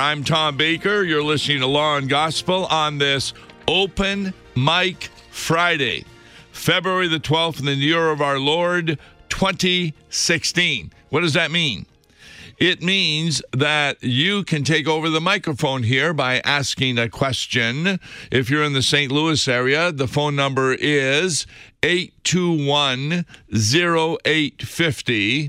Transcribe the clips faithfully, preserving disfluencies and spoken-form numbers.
I'm Tom Baker. You're listening to Law and Gospel on this Open Mic Friday, February the twelfth in the year of our Lord, twenty sixteen. What does that mean? It means that you can take over the microphone here by asking a question. If you're in the Saint Louis area, the phone number is eight two one, oh eight five oh.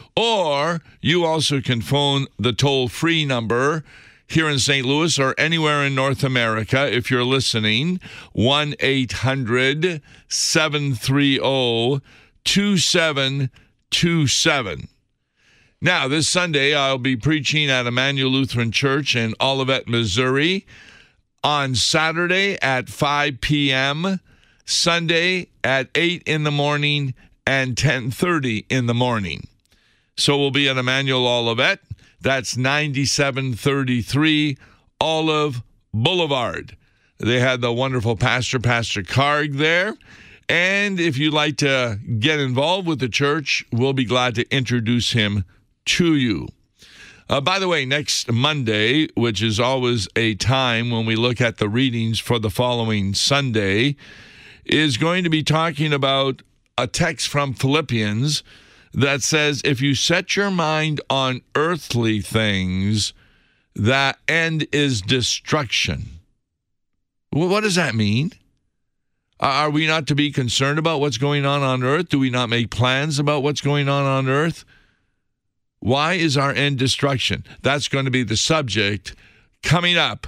Or you also can phone the toll-free number here in Saint Louis or anywhere in North America if you're listening, one eight hundred, seven three zero, two seven two seven. Now, this Sunday, I'll be preaching at Emmanuel Lutheran Church in Olivet, Missouri. On Saturday at five p.m., Sunday at eight in the morning, and ten thirty in the morning. So we'll be at Emmanuel Olivet. That's ninety-seven thirty-three Olive Boulevard. They had the wonderful pastor, Pastor Karg, there. And if you'd like to get involved with the church, we'll be glad to introduce him to you. Uh, by the way, next Monday, which is always a time when we look at the readings for the following Sunday, is going to be talking about a text from Philippians that says, if you set your mind on earthly things, that end is destruction. Well, what does that mean? Are we not to be concerned about what's going on on earth? Do we not make plans about what's going on on earth? Why is our end destruction? That's going to be the subject coming up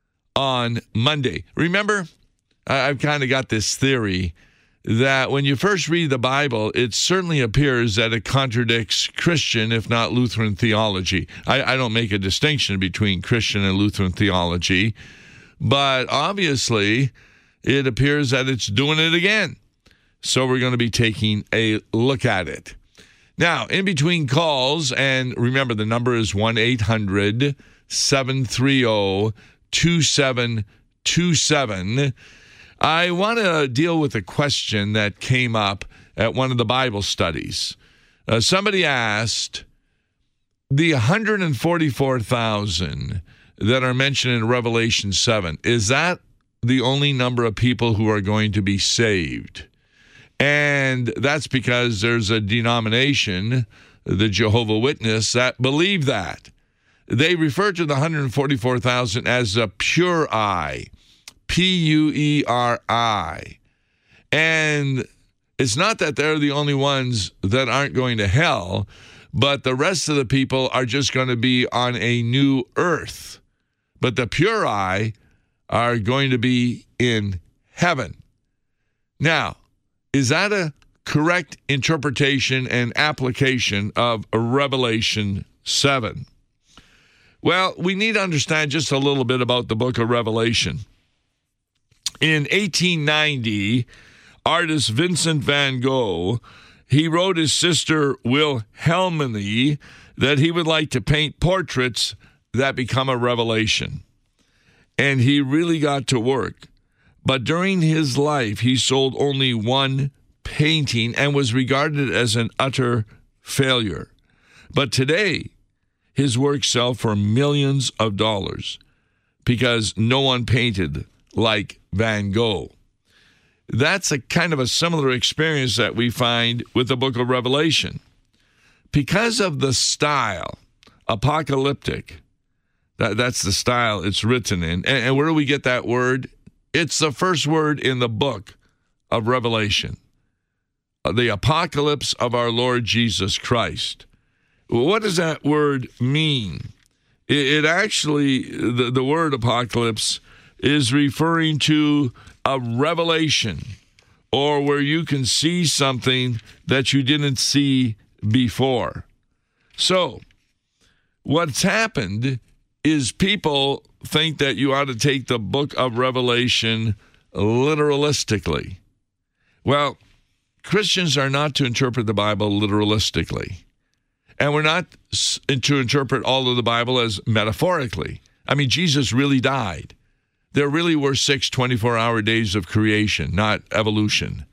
on Monday. Remember, I've kind of got this theory that when you first read the Bible, it certainly appears that it contradicts Christian, if not Lutheran theology. I, I don't make a distinction between Christian and Lutheran theology, but obviously it appears that it's doing it again. So we're going to be taking a look at it. Now, in between calls, and remember the number is one eight hundred, seven three zero, two seven two seven. I want to deal with a question that came up at one of the Bible studies. Uh, somebody asked, the one hundred forty-four thousand that are mentioned in Revelation seven, is that the only number of people who are going to be saved? And that's because there's a denomination, the Jehovah's Witness, that believe that. They refer to the one hundred forty-four thousand as the pure eye. P U E R I. And it's not that they're the only ones that aren't going to hell, but the rest of the people are just going to be on a new earth. But the pure eye are going to be in heaven. Now, is that a correct interpretation and application of Revelation seven? Well, we need to understand just a little bit about the book of Revelation. In eighteen ninety, artist Vincent van Gogh, he wrote his sister Wilhelmine that he would like to paint portraits that become a revelation. And he really got to work. But during his life, he sold only one painting and was regarded as an utter failure. But today, his works sell for millions of dollars because no one painted like Van Gogh. That's a kind of a similar experience that we find with the book of Revelation. Because of the style, apocalyptic, that, that's the style it's written in. And, and where do we get that word? It's the first word in the book of Revelation. The apocalypse of our Lord Jesus Christ. What does that word mean? It, it actually, the, the word apocalypse is referring to a revelation, or where you can see something that you didn't see before. So, what's happened is people think that you ought to take the book of Revelation literalistically. Well, Christians are not to interpret the Bible literalistically. And we're not to interpret all of the Bible as metaphorically. I mean, Jesus really died. There really were six twenty-four hour days of creation, not evolution.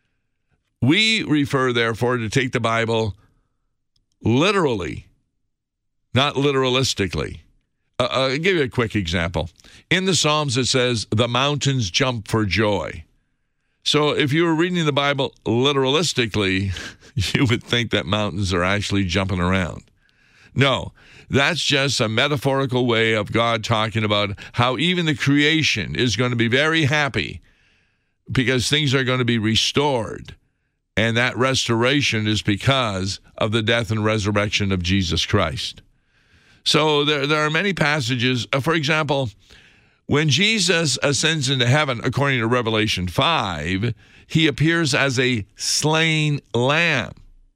We refer, therefore, to take the Bible literally, not literalistically. Uh, I'll give you a quick example. In the Psalms, it says, the mountains jump for joy. So if you were reading the Bible literalistically, you would think that mountains are actually jumping around. No, that's just a metaphorical way of God talking about how even the creation is going to be very happy because things are going to be restored. And that restoration is because of the death and resurrection of Jesus Christ. So there, there are many passages. Uh, for example, when Jesus ascends into heaven, according to Revelation five, he appears as a slain lamb.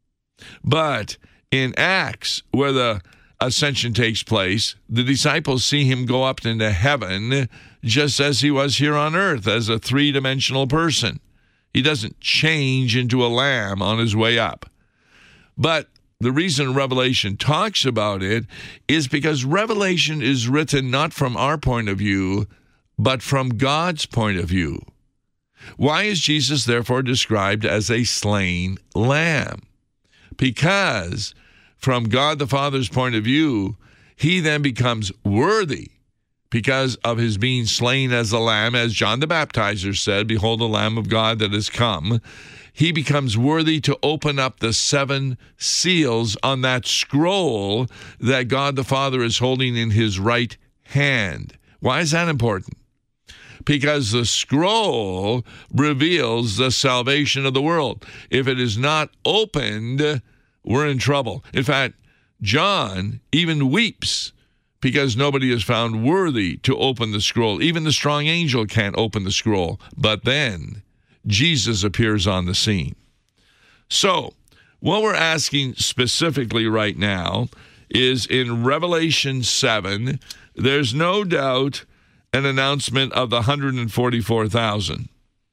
But in Acts, where the ascension takes place, the disciples see him go up into heaven just as he was here on earth, as a three-dimensional person. He doesn't change into a lamb on his way up. But the reason Revelation talks about it is because Revelation is written not from our point of view, but from God's point of view. Why is Jesus therefore described as a slain lamb? Because from God the Father's point of view, he then becomes worthy because of his being slain as a lamb, as John the Baptizer said, behold the Lamb of God that has come. He becomes worthy to open up the seven seals on that scroll that God the Father is holding in his right hand. Why is that important? Because the scroll reveals the salvation of the world. If it is not opened, we're in trouble. In fact, John even weeps because nobody is found worthy to open the scroll. Even the strong angel can't open the scroll. But then Jesus appears on the scene. So, what we're asking specifically right now is in Revelation seven, there's no doubt an announcement of the one hundred forty-four thousand.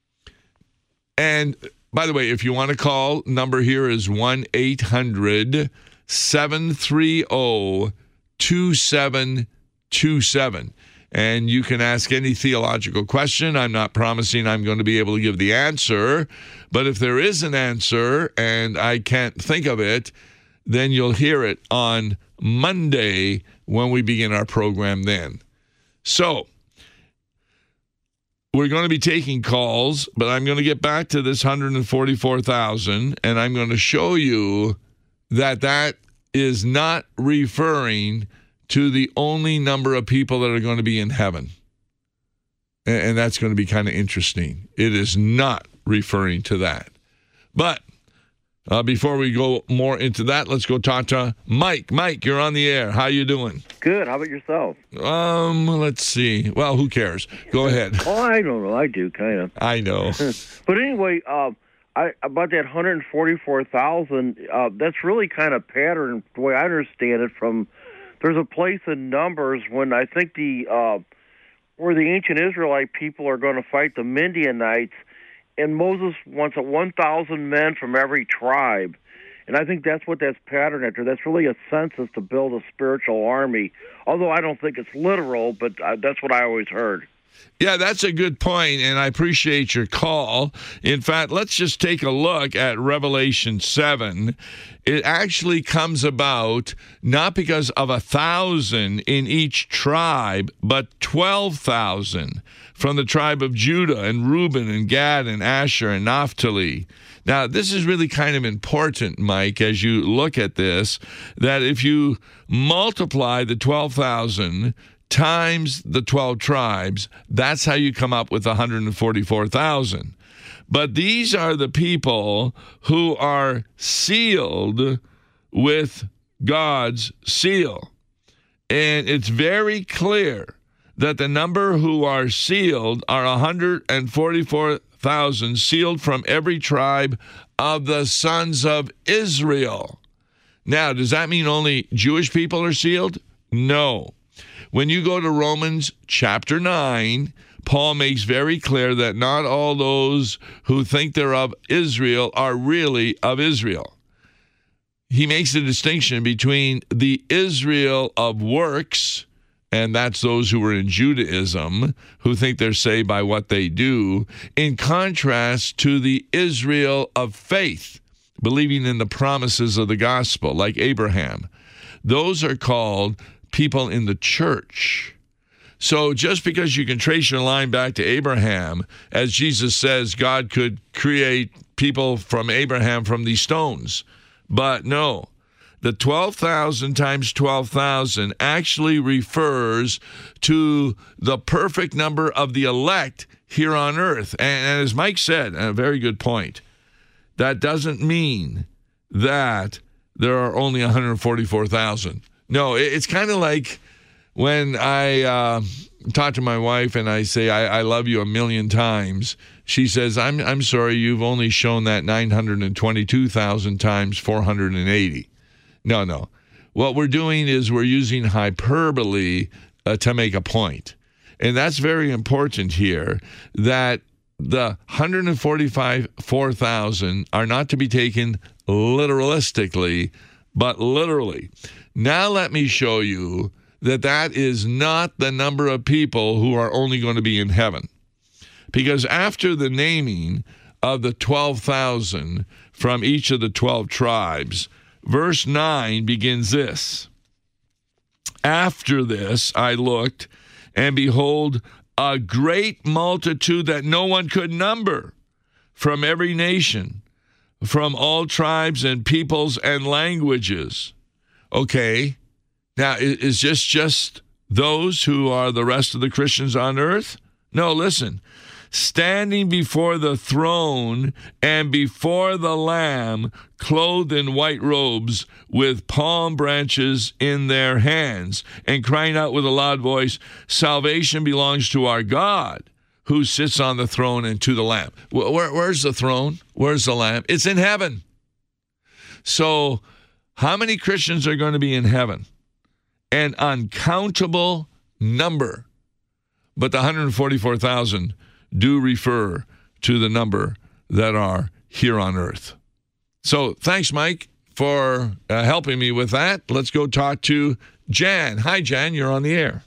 And, by the way, if you want to call, number here is one eight hundred seven three zero two seven two seven. And you can ask any theological question. I'm not promising I'm going to be able to give the answer, but if there is an answer and I can't think of it, then you'll hear it on Monday when we begin our program then. So, we're going to be taking calls, but I'm going to get back to this one hundred forty-four thousand, and I'm going to show you that that is not referring to the only number of people that are going to be in heaven. And that's going to be kind of interesting. It is not referring to that. But uh, before we go more into that, let's go talk to Mike. Mike, you're on the air. How you doing? Good. How about yourself? Um, let's see. Well, who cares? Go ahead. Oh, I don't know. I do, kind of. I know. But anyway, uh, I, about that one hundred forty-four thousand, uh, that's really kind of pattern, the way I understand it, from there's a place in Numbers when I think the uh, where the ancient Israelite people are going to fight the Midianites, and Moses wants a one thousand men from every tribe. And I think that's what that's patterned after. That's really a census to build a spiritual army, although I don't think it's literal, but uh, that's what I always heard. Yeah, that's a good point, and I appreciate your call. In fact, let's just take a look at Revelation seven. It actually comes about not because of a thousand in each tribe, but twelve thousand from the tribe of Judah and Reuben and Gad and Asher and Naphtali. Now, this is really kind of important, Mike, as you look at this, that if you multiply the twelve thousand times the twelve tribes, that's how you come up with one hundred forty-four thousand. But these are the people who are sealed with God's seal. And it's very clear that the number who are sealed are one hundred forty-four thousand, sealed from every tribe of the sons of Israel. Now, does that mean only Jewish people are sealed? No. When you go to Romans chapter nine, Paul makes very clear that not all those who think they're of Israel are really of Israel. He makes a distinction between the Israel of works, and that's those who were in Judaism, who think they're saved by what they do, in contrast to the Israel of faith, believing in the promises of the gospel, like Abraham. Those are called people in the church. So just because you can trace your line back to Abraham, as Jesus says, God could create people from Abraham from these stones. But no, the twelve thousand times twelve thousand actually refers to the perfect number of the elect here on earth. And, and as Mike said, and a very good point, that doesn't mean that there are only one hundred forty-four thousand. No, it, it's kind of like when I uh, talk to my wife and I say, I, I love you a million times, she says, I'm I'm sorry, you've only shown that nine hundred twenty-two thousand times four hundred eighty. No, no. What we're doing is we're using hyperbole uh, to make a point. And that's very important here, that the one hundred forty-five, four thousand are not to be taken literalistically, but literally. Now let me show you that that is not the number of people who are only going to be in heaven. Because after the naming of the twelve thousand from each of the twelve tribes, verse nine begins this. After this I looked, and behold, a great multitude that no one could number, from every nation, from all tribes and peoples and languages. Okay, now is this just those who are the rest of the Christians on earth? No, listen. Standing before the throne and before the Lamb, clothed in white robes, with palm branches in their hands, and crying out with a loud voice, salvation belongs to our God, who sits on the throne, and to the Lamb. Where, where's the throne? Where's the Lamb? It's in heaven. So how many Christians are going to be in heaven? An uncountable number. But the one hundred forty-four thousand do refer to the number that are here on earth. So thanks, Mike, for uh, helping me with that. Let's go talk to Jan. Hi, Jan. You're on the air.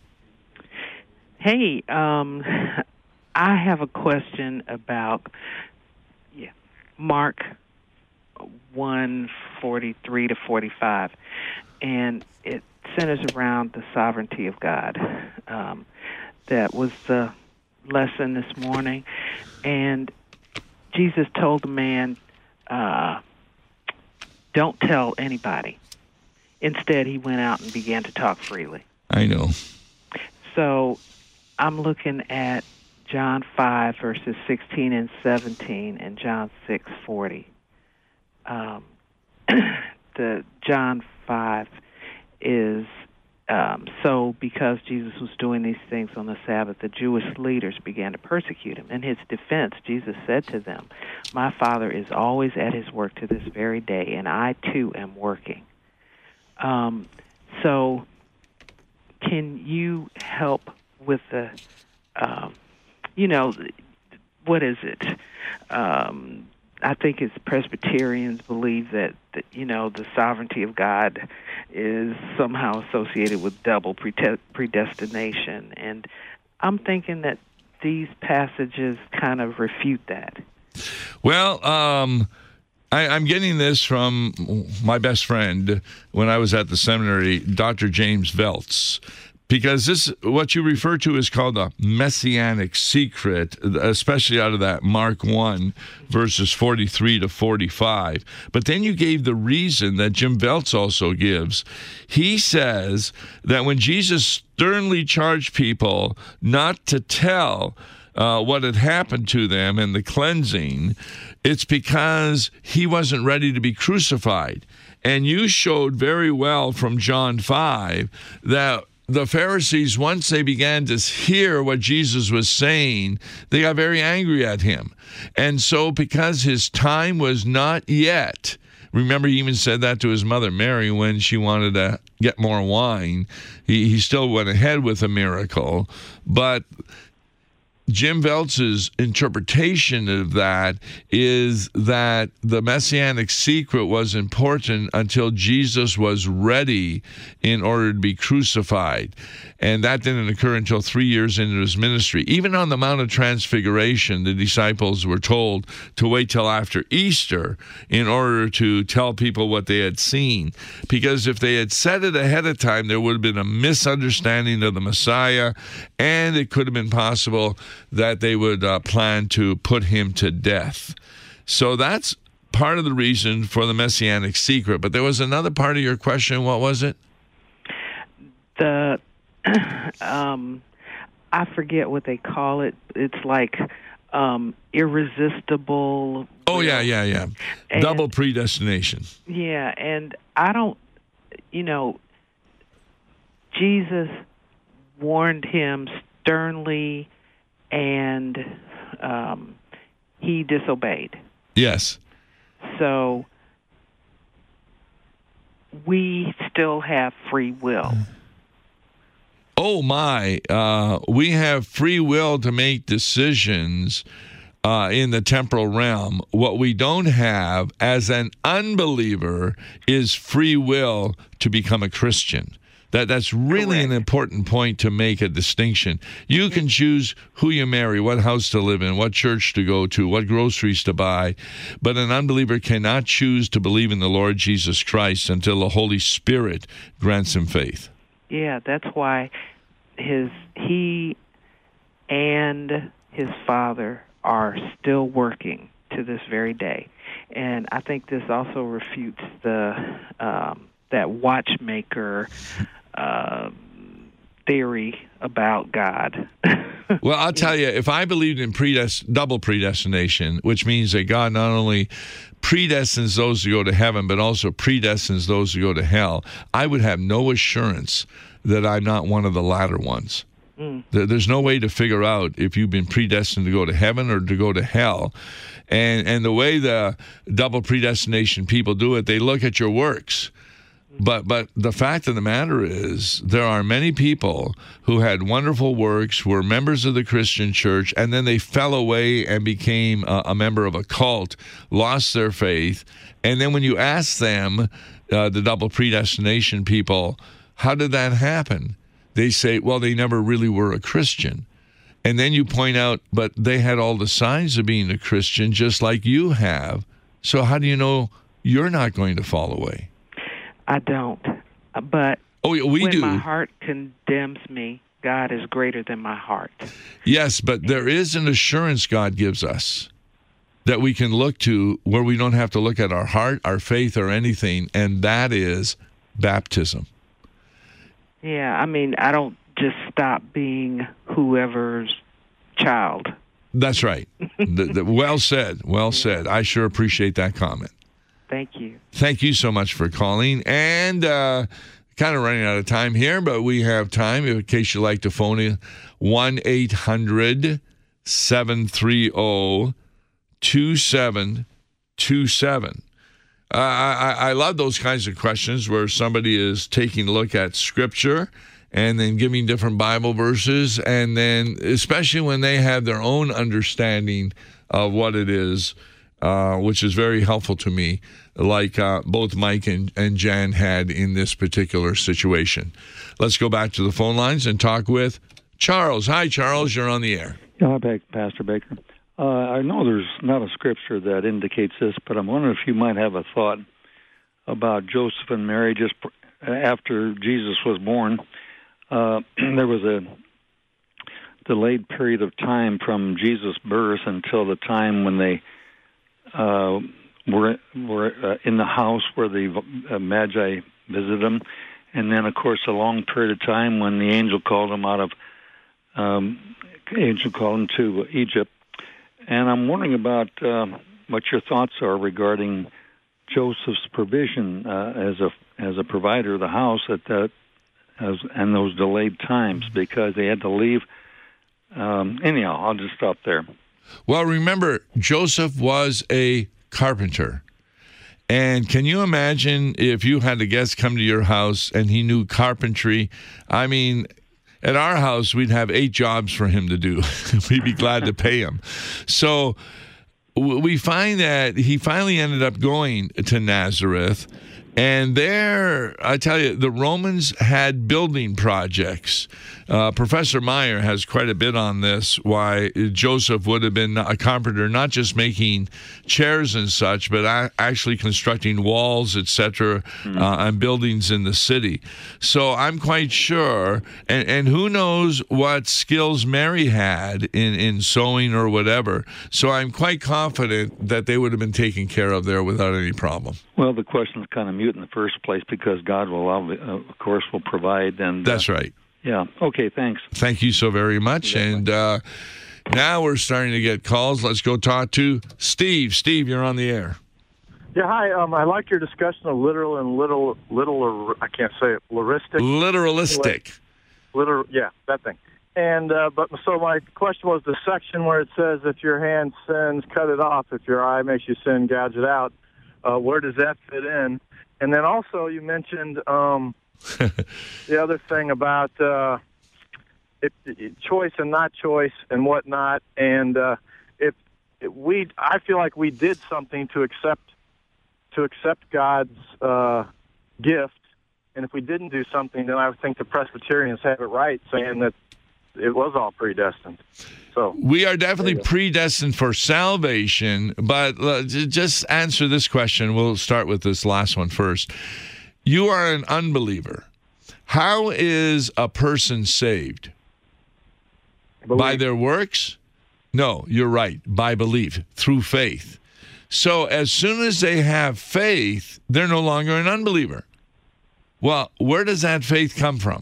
Hey, um, I have a question about yeah, Mark one forty-three to forty-five, and it centers around the sovereignty of God. Um, that was the lesson this morning, and Jesus told the man, uh, don't tell anybody. Instead, he went out and began to talk freely. I know. So I'm looking at John five, verses sixteen and seventeen, and John six forty. Um, the John five is Um, so because Jesus was doing these things on the Sabbath, the Jewish leaders began to persecute him. In his defense, Jesus said to them, my Father is always at his work to this very day, and I too am working. Um, so can you help with the, um, you know, what is it? Um, I think it's Presbyterians believe that, that, you know, the sovereignty of God is somehow associated with double predestination. And I'm thinking that these passages kind of refute that. Well, um, I, I'm getting this from my best friend when I was at the seminary, Doctor James Veltz. Because this, what you refer to is called a messianic secret, especially out of that Mark one, verses forty-three to forty-five. But then you gave the reason that Jim Veltz also gives. He says that when Jesus sternly charged people not to tell uh, what had happened to them and the cleansing, it's because he wasn't ready to be crucified. And you showed very well from John five that the Pharisees, once they began to hear what Jesus was saying, they got very angry at him. And so because his time was not yet, remember he even said that to his mother Mary when she wanted to get more wine, he, he still went ahead with a miracle. But Jim Veltz's interpretation of that is that the messianic secret was important until Jesus was ready in order to be crucified. And that didn't occur until three years into his ministry. Even on the Mount of Transfiguration, the disciples were told to wait till after Easter in order to tell people what they had seen. Because if they had said it ahead of time, there would have been a misunderstanding of the Messiah, and it could have been possible that they would uh, plan to put him to death. So that's part of the reason for the Messianic secret. But there was another part of your question. What was it? The, um, I forget what they call it. It's like um, irresistible. Oh, yeah, yeah, yeah. And, double predestination. Yeah, and I don't, you know, Jesus warned him sternly, and um, he disobeyed. Yes. So we still have free will. Oh, my. Uh, we have free will to make decisions uh, in the temporal realm. What we don't have as an unbeliever is free will to become a Christian. That That's really Correct. an important point to make a distinction. You can choose who you marry, what house to live in, what church to go to, what groceries to buy, but an unbeliever cannot choose to believe in the Lord Jesus Christ until the Holy Spirit grants him faith. Yeah, that's why his he and his Father are still working to this very day. And I think this also refutes the um, that watchmaker uh, theory about God. Well, I'll tell you, if I believed in predest- double predestination, which means that God not only predestines those to go to heaven, but also predestines those to go to hell, I would have no assurance that I'm not one of the latter ones. Mm. There's no way to figure out if you've been predestined to go to heaven or to go to hell. And and the way the double predestination people do it, they look at your works. But but the fact of the matter is, there are many people who had wonderful works, were members of the Christian church, and then they fell away and became a, a member of a cult, lost their faith. And then when you ask them, uh, the double predestination people, how did that happen? They say, well, they never really were a Christian. And then you point out, but they had all the signs of being a Christian just like you have. So how do you know you're not going to fall away? I don't. But oh, yeah, we when do. my heart condemns me, God is greater than my heart. Yes, but there is an assurance God gives us that we can look to where we don't have to look at our heart, our faith, or anything, and that is baptism. Yeah, I mean, I don't just stop being whoever's child. That's right. the, the, well said. Well said. I sure appreciate that comment. Thank you. Thank you so much for calling. And uh, kind of running out of time here, but we have time in case you'd like to phone in. one eight hundred seven three zero two seven two seven. Uh, I, I love those kinds of questions where somebody is taking a look at Scripture and then giving different Bible verses, and then especially when they have their own understanding of what it is, uh, which is very helpful to me, like uh, both Mike and, and Jan had in this particular situation. Let's go back to the phone lines and talk with Charles. Hi, Charles. You're on the air. Yeah, hi, Pastor Baker. Uh, I know there's not a scripture that indicates this, but I'm wondering if you might have a thought about Joseph and Mary just after Jesus was born. Uh, there was a delayed period of time from Jesus' birth until the time when they uh, were were uh, in the house where the uh, Magi visited them, and then, of course, a long period of time when the angel called them out of um, angel called them to Egypt. And I'm wondering about uh, what your thoughts are regarding Joseph's provision uh, as a as a provider of the house at that as, and those delayed times because they had to leave. Um, anyhow, I'll just stop there. Well, remember, Joseph was a carpenter. And can you imagine if you had a guest come to your house and he knew carpentry? I mean, at our house, we'd have eight jobs for him to do. We'd be glad to pay him. So we find that he finally ended up going to Nazareth, And there, I tell you, the Romans had building projects. Uh, Professor Meyer has quite a bit on this, why Joseph would have been a carpenter, not just making chairs and such, but a- actually constructing walls, et cetera, mm-hmm. uh, and buildings in the city. So I'm quite sure, and, and who knows what skills Mary had in, in sewing or whatever. So I'm quite confident that they would have been taken care of there without any problem. Well, the question is kind of mute in the first place because God will, uh, of course, will provide. And uh, that's right. Yeah. Okay, thanks. Thank you so very much. Exactly. And uh, now we're starting to get calls. Let's go talk to Steve. Steve, you're on the air. Yeah, hi. Um, I like your discussion of literal and little, little, or I can't say it, literistic. Literalistic. Literal, yeah, that thing. And uh, but so my question was the section where it says if your hand sins, cut it off. If your eye makes you sin, gouge it out. Uh, where does that fit in? And then also you mentioned um, the other thing about uh, it, it, choice and not choice and whatnot. And uh, if, if we, I feel like we did something to accept to accept God's uh, gift, and if we didn't do something, then I would think the Presbyterians have it right, saying that it was all predestined. So we are definitely predestined for salvation, but uh, just answer this question. We'll start with this last one first. You are an unbeliever. How is a person saved? Belief. By their works? No, you're right. By belief, through faith. So as soon as they have faith, they're no longer an unbeliever. Well, where does that faith come from?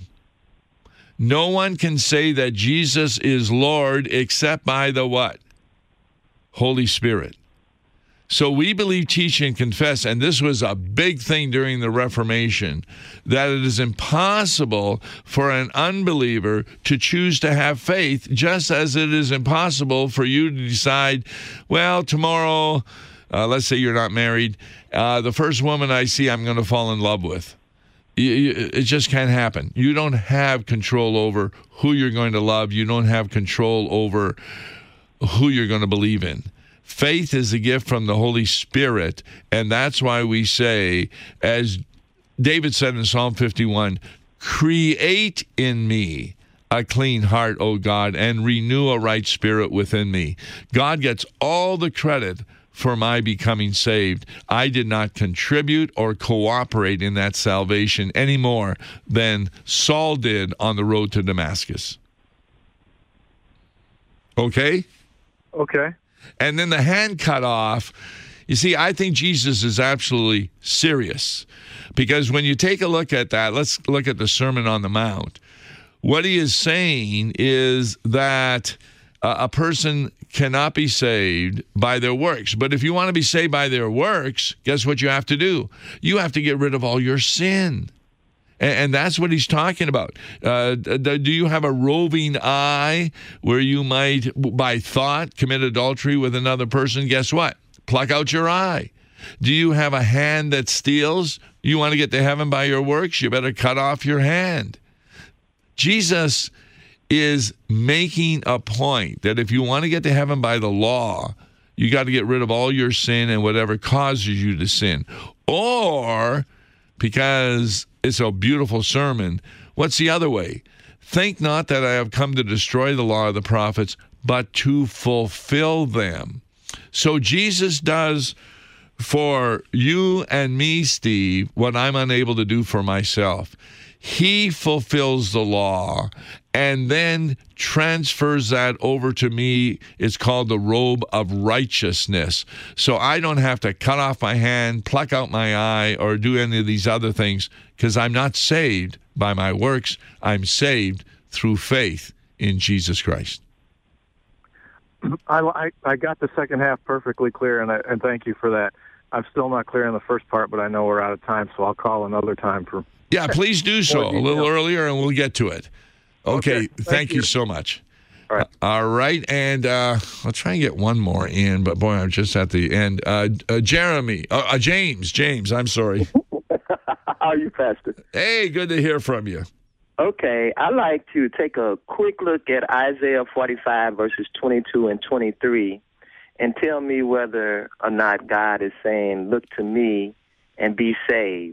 No one can say that Jesus is Lord except by the what? Holy Spirit. So we believe, teach, and confess, and this was a big thing during the Reformation, that it is impossible for an unbeliever to choose to have faith, just as it is impossible for you to decide, well, tomorrow, uh, let's say you're not married, uh, the first woman I see I'm going to fall in love with. It just can't happen. You don't have control over who you're going to love. You don't have control over who you're going to believe in. Faith is a gift from the Holy Spirit, and that's why we say, as David said in Psalm fifty-one, create in me a clean heart, O God, and renew a right spirit within me. God gets all the credit for my becoming saved. I did not contribute or cooperate in that salvation any more than Saul did on the road to Damascus. Okay? Okay. And then the hand cut off. You see, I think Jesus is absolutely serious, because when you take a look at that, let's look at the Sermon on the Mount. What he is saying is that uh, a person cannot be saved by their works. But if you want to be saved by their works, guess what you have to do? You have to get rid of all your sin. And, and that's what he's talking about. Uh, do you have a roving eye where you might, by thought, commit adultery with another person? Guess what? Pluck out your eye. Do you have a hand that steals? You want to get to heaven by your works? You better cut off your hand. Jesus is making a point that if you want to get to heaven by the law, you got to get rid of all your sin and whatever causes you to sin. Or, because it's a beautiful sermon, what's the other way? Think not that I have come to destroy the law of the prophets, but to fulfill them. So Jesus does for you and me, Steve, what I'm unable to do for myself. He fulfills the law and then transfers that over to me. It's called the robe of righteousness. So I don't have to cut off my hand, pluck out my eye, or do any of these other things, because I'm not saved by my works. I'm saved through faith in Jesus Christ. I, I, I got the second half perfectly clear, and, I, and thank you for that. I'm still not clear on the first part, but I know we're out of time, so I'll call another time for... Yeah, please do so a little earlier, and we'll get to it. Okay, okay. Thank, thank you. you so much. All right. Uh, all right, and uh, I'll try and get one more in, but boy, I'm just at the end. Uh, uh, Jeremy, uh, uh, James, James, I'm sorry. How are you, Pastor? Hey, good to hear from you. Okay, I'd like to take a quick look at Isaiah forty-five, verses twenty-two and twenty-three, and tell me whether or not God is saying, look to me and be saved.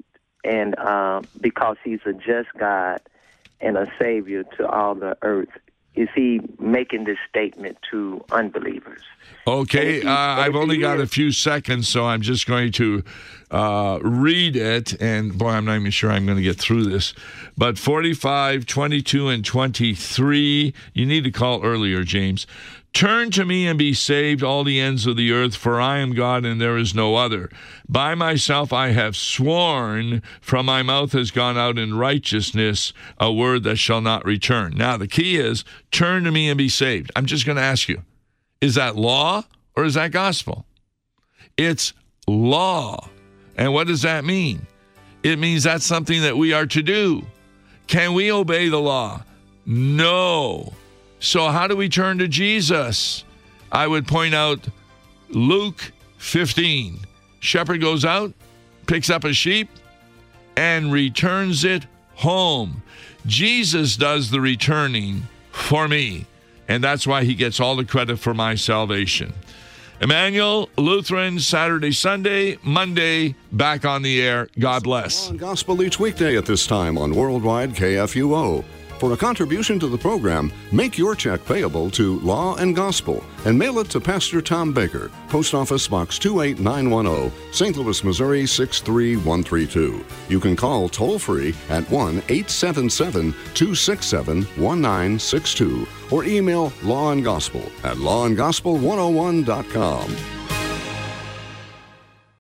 and uh, because he's a just God and a Savior to all the earth, is he making this statement to unbelievers? Okay, he, uh, I've only got is, a few seconds, so I'm just going to uh, read it. And boy, I'm not even sure I'm going to get through this. But forty-five, twenty-two, and twenty-three, you need to call earlier, James. Turn to me and be saved, all the ends of the earth, for I am God and there is no other. By myself I have sworn, from my mouth has gone out in righteousness a word that shall not return. Now, the key is, turn to me and be saved. I'm just going to ask you, is that law or is that gospel? It's law. And what does that mean? It means that's something that we are to do. Can we obey the law? No. So how do we turn to Jesus? I would point out Luke fifteen. Shepherd goes out, picks up a sheep, and returns it home. Jesus does the returning for me, and that's why he gets all the credit for my salvation. Emmanuel, Lutheran, Saturday, Sunday, Monday, back on the air. God bless. On Gospel each weekday at this time on Worldwide K F U O. For a contribution to the program, make your check payable to Law and Gospel and mail it to Pastor Tom Baker, Post Office Box two eight nine one zero, Saint Louis, Missouri six three one three two. You can call toll-free at one eight seven seven, two six seven, one nine six two or email Law and Gospel at law and gospel one oh one dot com.